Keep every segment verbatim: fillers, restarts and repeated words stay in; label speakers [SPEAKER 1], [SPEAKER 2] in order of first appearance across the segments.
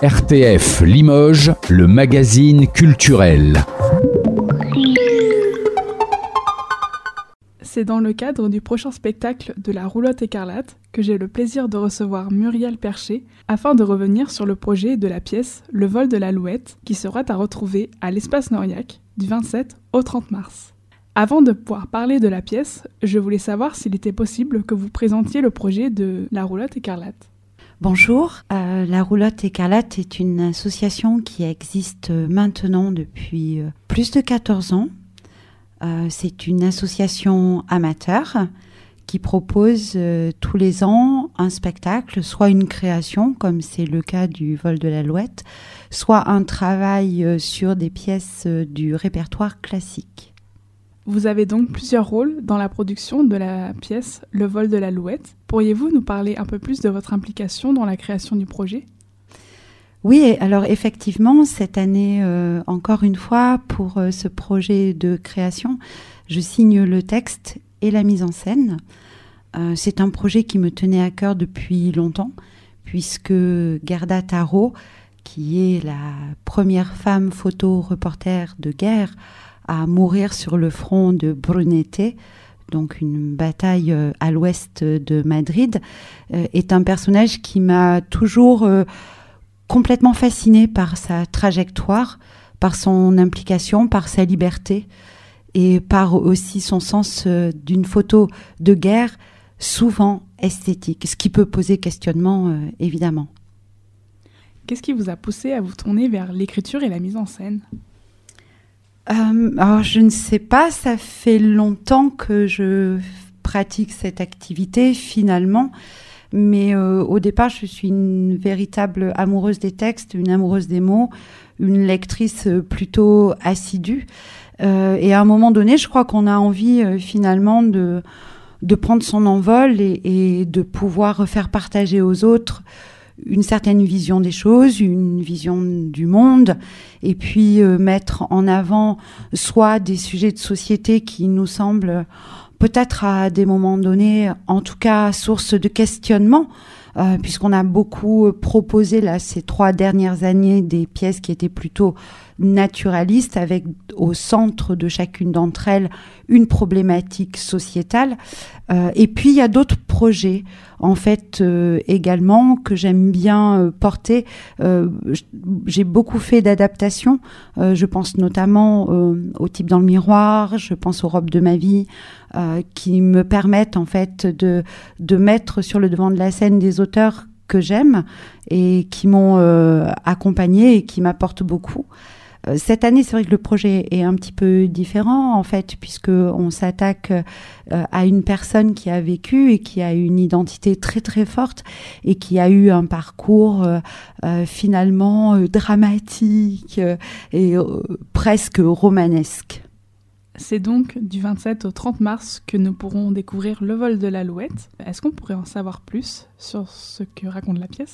[SPEAKER 1] R T F Limoges, le magazine culturel.
[SPEAKER 2] C'est dans le cadre du prochain spectacle de la Roulotte écarlate que j'ai le plaisir de recevoir Muriel Percher afin de revenir sur le projet de la pièce Le vol de l'Alouette qui sera à retrouver à l'Espace Noriac du vingt-sept au trente mars. Avant de pouvoir parler de la pièce, je voulais savoir s'il était possible que vous présentiez le projet de la Roulotte écarlate.
[SPEAKER 3] Bonjour, euh, la Roulotte écarlate est une association qui existe maintenant depuis euh, plus de quatorze ans. Euh, c'est une association amateur qui propose euh, tous les ans un spectacle, soit une création, comme c'est le cas du vol de l'Alouette, soit un travail euh, sur des pièces euh, du répertoire classique.
[SPEAKER 2] Vous avez donc plusieurs rôles dans la production de la pièce Le vol de l'Alouette. Pourriez-vous nous parler un peu plus de votre implication dans la création du projet ?
[SPEAKER 3] Oui, alors effectivement, cette année, euh, encore une fois, pour euh, ce projet de création, je signe le texte et la mise en scène. Euh, c'est un projet qui me tenait à cœur depuis longtemps, puisque Gerda Taro, qui est la première femme photo-reporter de guerre à mourir sur le front de Brunete, donc une bataille euh, à l'ouest de Madrid, euh, est un personnage qui m'a toujours... Euh, complètement fascinée par sa trajectoire, par son implication, par sa liberté et par aussi son sens euh, d'une photo de guerre souvent esthétique, ce qui peut poser questionnement euh, évidemment.
[SPEAKER 2] Qu'est-ce qui vous a poussé à vous tourner vers l'écriture et la mise en scène ?
[SPEAKER 3] euh, Alors je ne sais pas, ça fait longtemps que je pratique cette activité finalement. Mais euh, au départ, je suis une véritable amoureuse des textes, une amoureuse des mots, une lectrice plutôt assidue. Euh, et à un moment donné, je crois qu'on a envie euh, finalement de, de prendre son envol et, et de pouvoir faire partager aux autres une certaine vision des choses, une vision du monde, et puis euh, mettre en avant soit des sujets de société qui nous semblent... peut-être à des moments donnés, en tout cas, source de questionnement, euh, puisqu'on a beaucoup proposé là, ces trois dernières années des pièces qui étaient plutôt naturalistes, avec au centre de chacune d'entre elles une problématique sociétale. Euh, et puis, il y a d'autres projets, en fait, euh, également, que j'aime bien euh, porter. Euh, j'ai beaucoup fait d'adaptations. Euh, je pense notamment euh, au Type dans le miroir, je pense aux Robes de ma vie, euh, qui me permettent, en fait, de, de mettre sur le devant de la scène des auteurs que j'aime et qui m'ont euh, accompagnée et qui m'apportent beaucoup. Cette année, c'est vrai que le projet est un petit peu différent, en fait, puisqu'on s'attaque euh, à une personne qui a vécu et qui a une identité très, très forte et qui a eu un parcours euh, euh, finalement euh, dramatique euh, et euh, presque romanesque.
[SPEAKER 2] C'est donc du vingt-sept au trente mars que nous pourrons découvrir Le vol de l'Alouette. Est-ce qu'on pourrait en savoir plus sur ce que raconte la pièce ?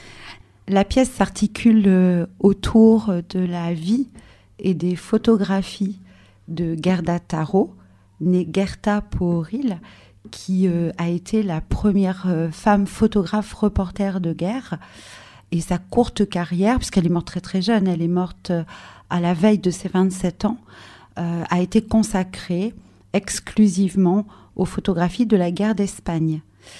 [SPEAKER 3] La pièce s'articule euh, autour de la vie et des photographies de Gerda Taro, née Gerta Pooril, qui euh, a été la première euh, femme photographe reporter de guerre. Et sa courte carrière, puisqu'elle est morte très très jeune, elle est morte euh, à la veille de ses vingt-sept ans, euh, a été consacrée exclusivement aux photographies de la guerre d'Espagne.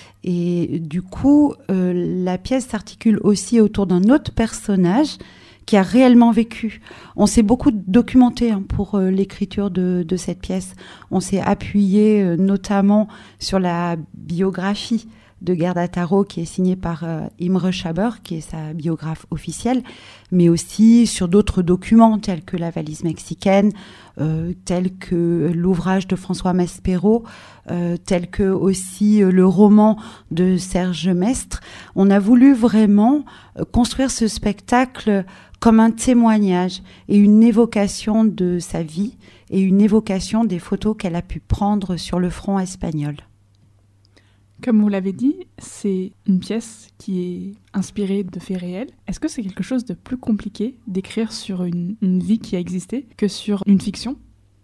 [SPEAKER 3] Et du coup, euh, la pièce s'articule aussi autour d'un autre personnage qui a réellement vécu. On s'est beaucoup documenté hein, pour euh, l'écriture de, de cette pièce. On s'est appuyé euh, notamment sur la biographie de Gerda Taro qui est signée par euh, Imre Schaber, qui est sa biographe officielle, mais aussi sur d'autres documents tels que La valise mexicaine, euh, tels que l'ouvrage de François Maspero, euh, tels que aussi euh, le roman de Serge Mestre. On a voulu vraiment euh, construire ce spectacle comme un témoignage et une évocation de sa vie et une évocation des photos qu'elle a pu prendre sur le front espagnol.
[SPEAKER 2] Comme vous l'avez dit, c'est une pièce qui est inspirée de faits réels. Est-ce que c'est quelque chose de plus compliqué d'écrire sur une, une vie qui a existé que sur une fiction ?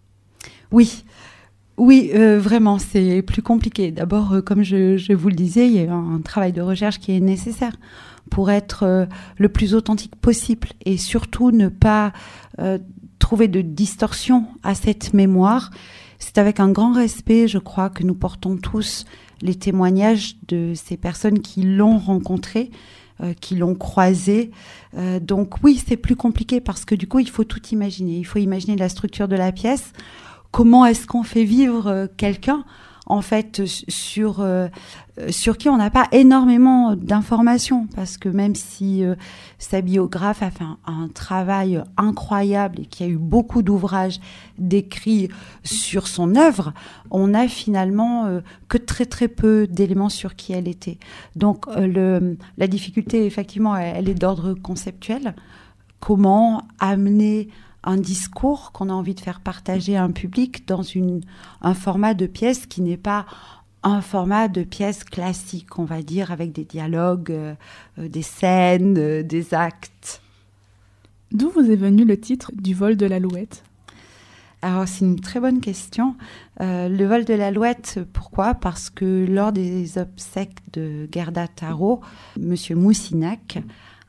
[SPEAKER 3] Oui, oui, euh, vraiment, c'est plus compliqué. D'abord, euh, comme je, je vous le disais, il y a un travail de recherche qui est nécessaire pour être euh, le plus authentique possible et surtout ne pas euh, trouver de distorsion à cette mémoire. C'est avec un grand respect, je crois, que nous portons tous les témoignages de ces personnes qui l'ont rencontré, euh, qui l'ont croisé. Euh, donc oui, c'est plus compliqué parce que du coup, il faut tout imaginer. Il faut imaginer la structure de la pièce. Comment est-ce qu'on fait vivre euh, quelqu'un en fait, sur, euh, sur qui on n'a pas énormément d'informations, parce que même si euh, sa biographe a fait un, un travail incroyable et qu'il y a eu beaucoup d'ouvrages décrits sur son œuvre, on n'a finalement euh, que très très peu d'éléments sur qui elle était. Donc euh, le, la difficulté, effectivement, elle, elle est d'ordre conceptuel. Comment amener un discours qu'on a envie de faire partager à un public dans une, un format de pièce qui n'est pas un format de pièce classique, on va dire, avec des dialogues, euh, des scènes, euh, des actes.
[SPEAKER 2] D'où vous est venu le titre du vol de l'Alouette ?
[SPEAKER 3] Alors, c'est une très bonne question. Euh, le vol de l'Alouette, pourquoi ? Parce que lors des obsèques de Gerda Taro, M. Moussinac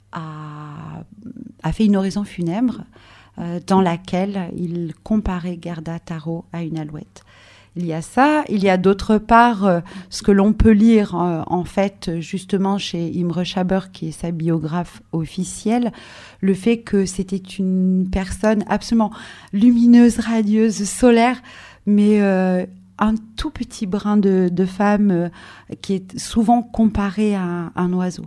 [SPEAKER 3] a, a fait une oraison funèbre dans laquelle il comparait Gerda Taro à une alouette. Il y a ça. Il y a d'autre part euh, ce que l'on peut lire euh, en fait justement chez Imre Schaber, qui est sa biographe officielle, le fait que c'était une personne absolument lumineuse, radieuse, solaire, mais euh, un tout petit brin de, de femme euh, qui est souvent comparée à un, un oiseau.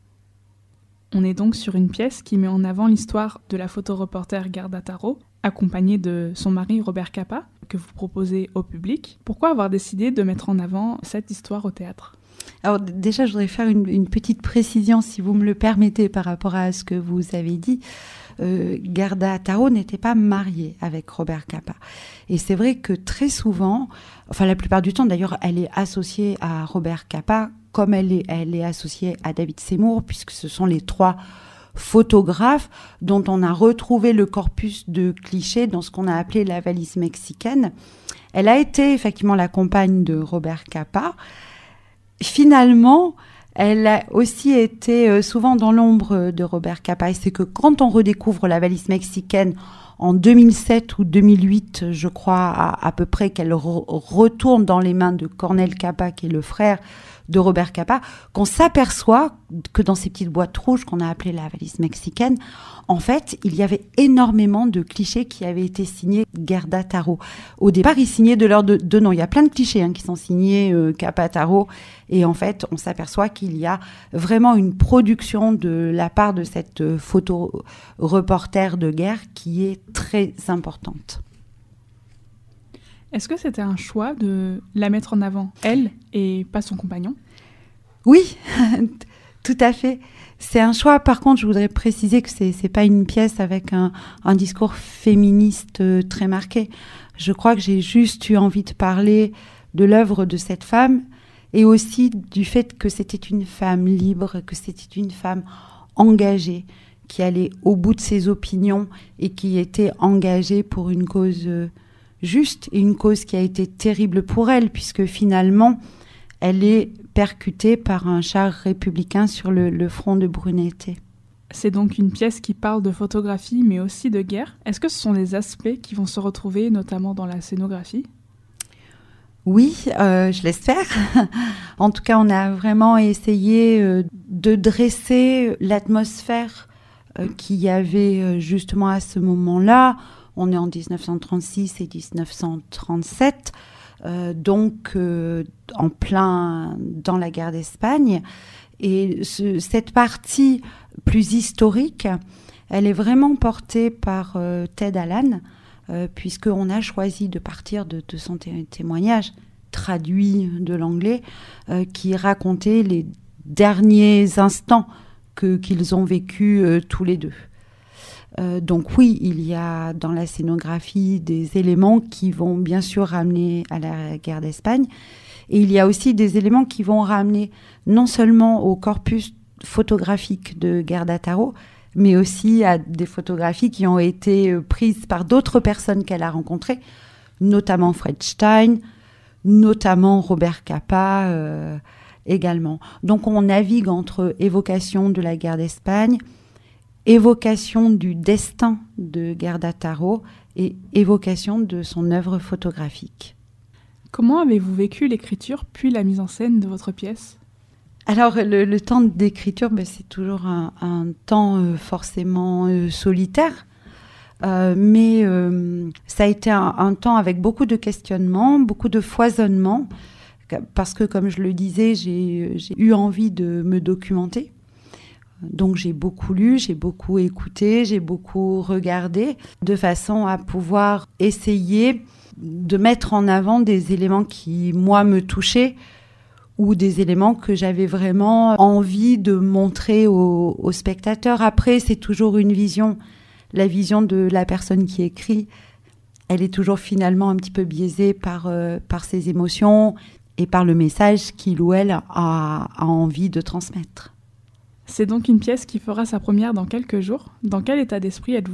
[SPEAKER 2] On est donc sur une pièce qui met en avant l'histoire de la photoreporter Gerda Taro, accompagnée de son mari Robert Capa, que vous proposez au public. Pourquoi avoir décidé de mettre en avant cette histoire au théâtre ?
[SPEAKER 3] Alors déjà, je voudrais faire une, une petite précision, si vous me le permettez, par rapport à ce que vous avez dit. Euh, Gerda Taro n'était pas mariée avec Robert Capa. Et c'est vrai que très souvent, enfin la plupart du temps d'ailleurs, elle est associée à Robert Capa, comme elle est, elle est associée à David Seymour, puisque ce sont les trois photographes dont on a retrouvé le corpus de clichés dans ce qu'on a appelé la valise mexicaine. Elle a été effectivement la compagne de Robert Capa. Finalement, elle a aussi été souvent dans l'ombre de Robert Capa. Et c'est que quand on redécouvre la valise mexicaine en deux mille sept ou deux mille huit, je crois à, à peu près, qu'elle re- retourne dans les mains de Cornel Capa, qui est le frère de Robert Capa, qu'on s'aperçoit que dans ces petites boîtes rouges qu'on a appelées la valise mexicaine, en fait, il y avait énormément de clichés qui avaient été signés Gerda Taro. Au départ, ils signaient de leurs deux, deux noms. Il y a plein de clichés hein, qui sont signés euh, Capa Taro. Et en fait, on s'aperçoit qu'il y a vraiment une production de la part de cette photo reporter de guerre qui est très importante.
[SPEAKER 2] Est-ce que c'était un choix de la mettre en avant, elle, et pas son compagnon ?
[SPEAKER 3] Oui, tout à fait. C'est un choix. Par contre, je voudrais préciser que c'est c'est pas une pièce avec un, un discours féministe très marqué. Je crois que j'ai juste eu envie de parler de l'œuvre de cette femme et aussi du fait que c'était une femme libre, que c'était une femme engagée, qui allait au bout de ses opinions et qui était engagée pour une cause juste et une cause qui a été terrible pour elle, puisque finalement, elle est percutée par un char républicain sur le, le front de Brunete.
[SPEAKER 2] C'est donc une pièce qui parle de photographie, mais aussi de guerre. Est-ce que ce sont des aspects qui vont se retrouver, notamment dans la scénographie ?
[SPEAKER 3] Oui, euh, je l'espère. En tout cas, on a vraiment essayé euh, de dresser l'atmosphère euh, qu'il y avait euh, justement à ce moment-là. On est en dix-neuf cent trente-six et dix-neuf cent trente-sept, euh, donc euh, en plein dans la guerre d'Espagne. Et ce, cette partie plus historique, elle est vraiment portée par euh, Ted Allan, euh, puisqu'on a choisi de partir de, de son té- témoignage traduit de l'anglais, euh, qui racontait les derniers instants que, qu'ils ont vécus euh, tous les deux. Euh, donc oui, il y a dans la scénographie des éléments qui vont bien sûr ramener à la guerre d'Espagne, et il y a aussi des éléments qui vont ramener non seulement au corpus photographique de Gerda Taro, mais aussi à des photographies qui ont été prises par d'autres personnes qu'elle a rencontrées, notamment Fred Stein, notamment Robert Capa, euh, également. Donc on navigue entre évocation de la guerre d'Espagne, évocation du destin de Gerda Taro et évocation de son œuvre photographique.
[SPEAKER 2] Comment avez-vous vécu l'écriture puis la mise en scène de votre pièce ?
[SPEAKER 3] Alors le, le temps d'écriture, ben, c'est toujours un, un temps euh, forcément euh, solitaire. Euh, mais euh, ça a été un, un temps avec beaucoup de questionnements, beaucoup de foisonnements, parce que, comme je le disais, j'ai, j'ai eu envie de me documenter. Donc j'ai beaucoup lu, j'ai beaucoup écouté, j'ai beaucoup regardé, de façon à pouvoir essayer de mettre en avant des éléments qui, moi, me touchaient, ou des éléments que j'avais vraiment envie de montrer aux, aux spectateurs. Après, c'est toujours une vision. La vision de la personne qui écrit, elle est toujours finalement un petit peu biaisée par, euh, par ses émotions et par le message qu'il ou elle a, a envie de transmettre.
[SPEAKER 2] C'est donc une pièce qui fera sa première dans quelques jours. Dans quel état d'esprit êtes-vous ?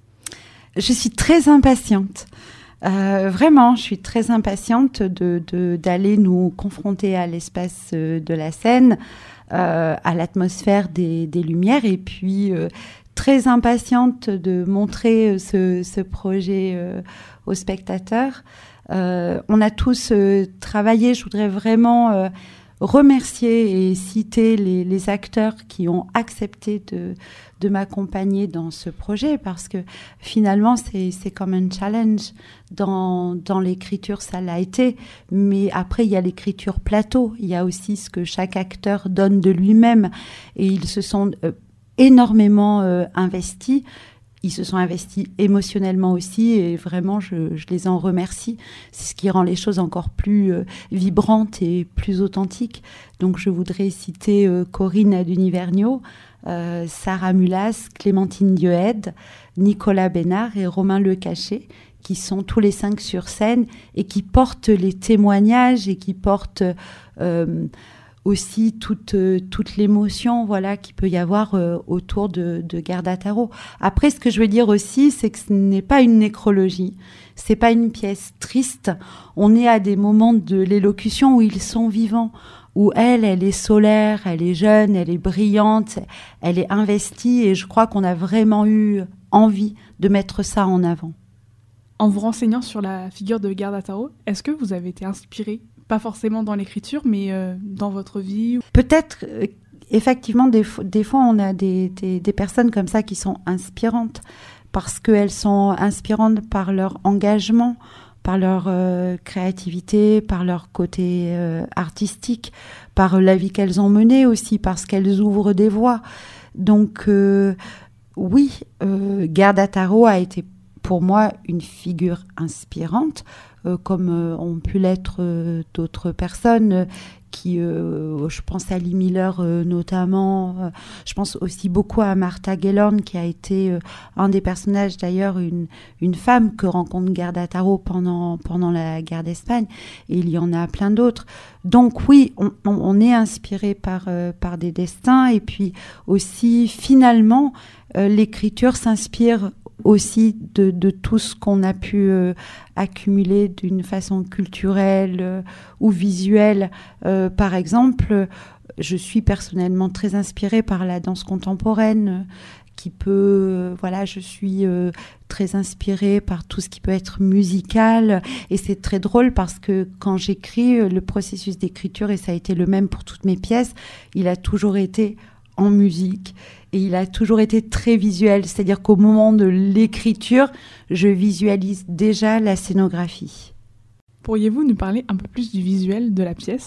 [SPEAKER 3] Je suis très impatiente. Euh, vraiment, je suis très impatiente de, de, d'aller nous confronter à l'espace de la scène, euh, à l'atmosphère des, des lumières, et puis euh, très impatiente de montrer ce, ce projet euh, aux spectateurs. Euh, on a tous euh, travaillé, je voudrais vraiment euh, remercier et citer les, les acteurs qui ont accepté de, de m'accompagner dans ce projet, parce que finalement c'est, c'est comme un challenge. Dans, dans l'écriture, ça l'a été, mais après il y a l'écriture plateau, il y a aussi ce que chaque acteur donne de lui-même, et ils se sont euh, énormément euh, investis. Ils se sont investis émotionnellement aussi, et vraiment, je, je les en remercie. C'est ce qui rend les choses encore plus euh, vibrantes et plus authentiques. Donc, je voudrais citer euh, Corinne Adunivergnaud, euh, Sarah Mulas, Clémentine Dieudde, Nicolas Bénard et Romain Lecachet, qui sont tous les cinq sur scène et qui portent les témoignages et qui portent euh, aussi toute, toute l'émotion, voilà, qu'il peut y avoir euh, autour de, de Gerda Taro. Après, ce que je veux dire aussi, c'est que ce n'est pas une nécrologie, c'est pas une pièce triste. On est à des moments de l'élocution où ils sont vivants, où elle, elle est solaire, elle est jeune, elle est brillante, elle est investie, et je crois qu'on a vraiment eu envie de mettre ça en avant.
[SPEAKER 2] En vous renseignant sur la figure de Gerda Taro, est-ce que vous avez été inspiré ? Pas forcément dans l'écriture, mais euh, dans votre vie.
[SPEAKER 3] Peut-être, euh, effectivement, des, fo- des fois, on a des, des, des personnes comme ça qui sont inspirantes, parce qu'elles sont inspirantes par leur engagement, par leur euh, créativité, par leur côté euh, artistique, par la vie qu'elles ont menée aussi, parce qu'elles ouvrent des voies. Donc, euh, oui, euh, Gerda Taro a été pour moi une figure inspirante, euh, comme euh, ont pu l'être euh, d'autres personnes euh, qui, euh, je pense à Lee Miller euh, notamment, euh, je pense aussi beaucoup à Martha Gellhorn, qui a été euh, un des personnages, d'ailleurs une, une femme que rencontre Gerda Taro pendant, pendant la guerre d'Espagne, et il y en a plein d'autres. Donc oui, on, on, on est inspiré par, euh, par des destins, et puis aussi finalement euh, l'écriture s'inspire aussi de, de tout ce qu'on a pu euh, accumuler d'une façon culturelle euh, ou visuelle. Euh, par exemple, je suis personnellement très inspirée par la danse contemporaine, euh, qui peut, euh, voilà, je suis euh, très inspirée par tout ce qui peut être musical, et c'est très drôle parce que quand j'écris, euh, le processus d'écriture, et ça a été le même pour toutes mes pièces, il a toujours été en musique, et il a toujours été très visuel, c'est-à-dire qu'au moment de l'écriture, je visualise déjà la scénographie.
[SPEAKER 2] Pourriez-vous nous parler un peu plus du visuel de la pièce ?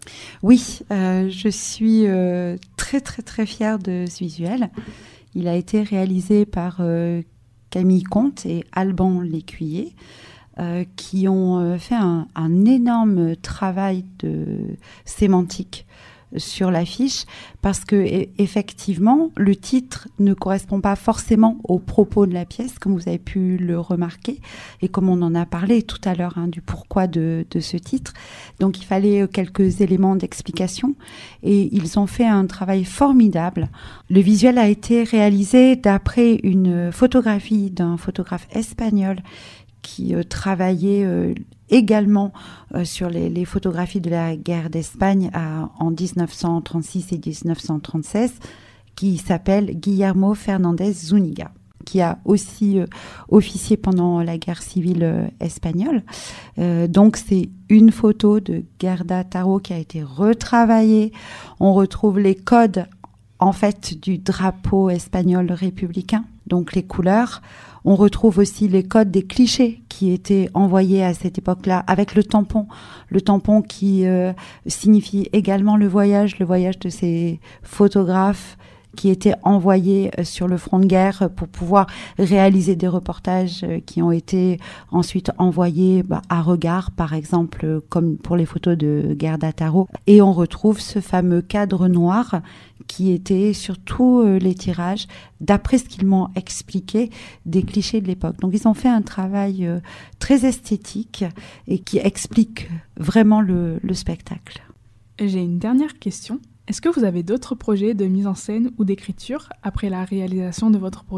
[SPEAKER 3] Oui, euh, je suis euh, très très très fière de ce visuel. Il a été réalisé par euh, Camille Comte et Alban Lécuyer, euh, qui ont euh, fait un, un énorme travail de sémantique sur l'affiche, parce que effectivement le titre ne correspond pas forcément aux propos de la pièce, comme vous avez pu le remarquer, et comme on en a parlé tout à l'heure, hein, du pourquoi de, de ce titre. Donc il fallait quelques éléments d'explication, et ils ont fait un travail formidable. Le visuel a été réalisé d'après une photographie d'un photographe espagnol qui euh, travaillait euh, également euh, sur les, les photographies de la guerre d'Espagne à, en dix-neuf cent trente-six et dix-neuf cent trente-seize, qui s'appelle Guillermo Fernández Zúñiga, qui a aussi euh, officié pendant la guerre civile euh, espagnole. Euh, donc c'est une photo de Gerda Taro qui a été retravaillée. On retrouve les codes en fait du drapeau espagnol républicain, donc les couleurs. On retrouve aussi les codes des clichés qui étaient envoyés à cette époque-là avec le tampon. Le tampon qui euh, signifie également le voyage, le voyage de ces photographes qui étaient envoyés sur le front de guerre pour pouvoir réaliser des reportages qui ont été ensuite envoyés bah, à Regard, par exemple, comme pour les photos de Gerda Taro. Et on retrouve ce fameux cadre noir qui était sur tous les tirages, d'après ce qu'ils m'ont expliqué, des clichés de l'époque. Donc ils ont fait un travail très esthétique et qui explique vraiment le, le spectacle.
[SPEAKER 2] J'ai une dernière question. Est-ce que vous avez d'autres projets de mise en scène ou d'écriture après la réalisation de votre projet ?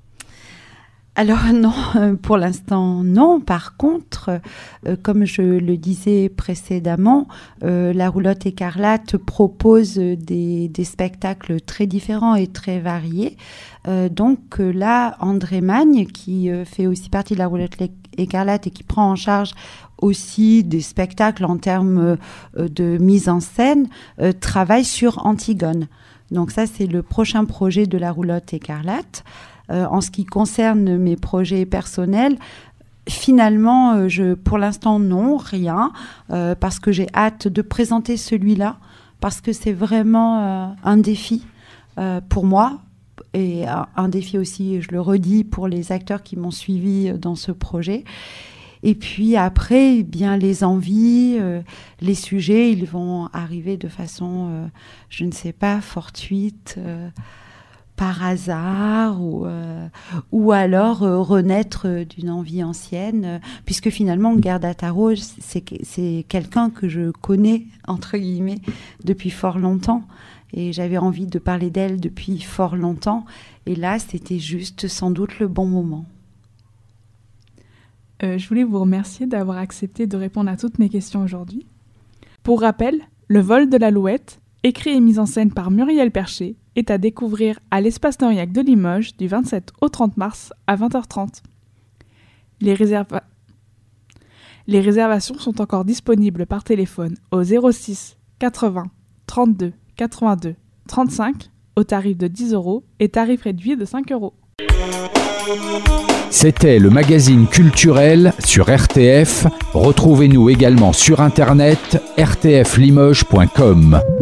[SPEAKER 3] Alors non, pour l'instant non. Par contre, euh, comme je le disais précédemment, euh, la Roulotte Écarlate propose des, des spectacles très différents et très variés. Euh, donc euh, là, André Magne, qui euh, fait aussi partie de la Roulotte Écarlate et qui prend en charge aussi des spectacles en termes euh, de mise en scène, euh, travaille sur Antigone. Donc ça, c'est le prochain projet de la Roulotte Écarlate. Euh, en ce qui concerne mes projets personnels, finalement, euh, je, pour l'instant, non, rien, euh, parce que j'ai hâte de présenter celui-là, parce que c'est vraiment euh, un défi euh, pour moi, et un, un défi aussi, je le redis, pour les acteurs qui m'ont suivi dans ce projet. Et puis après, eh bien, les envies, euh, les sujets, ils vont arriver de façon, euh, je ne sais pas, fortuite, euh, par hasard, ou, euh, ou alors euh, renaître d'une envie ancienne, euh, puisque finalement, Gerda Taro, c'est, c'est quelqu'un que je connais, entre guillemets, depuis fort longtemps. Et j'avais envie de parler d'elle depuis fort longtemps. Et là, c'était juste sans doute le bon moment.
[SPEAKER 2] Euh, je voulais vous remercier d'avoir accepté de répondre à toutes mes questions aujourd'hui. Pour rappel, Le vol de l'Alouette, écrit et mis en scène par Muriel Percher, est à découvrir à l'Espace Noriac de Limoges du vingt-sept au trente mars à vingt heures trente. Les, réserva... Les réservations sont encore disponibles par téléphone au zéro six quatre-vingts trente-deux quatre-vingt-deux trente-cinq au tarif de dix euros et tarif réduit de cinq euros.
[SPEAKER 1] C'était le magazine culturel sur R T F. Retrouvez-nous également sur internet r t f limoges point com.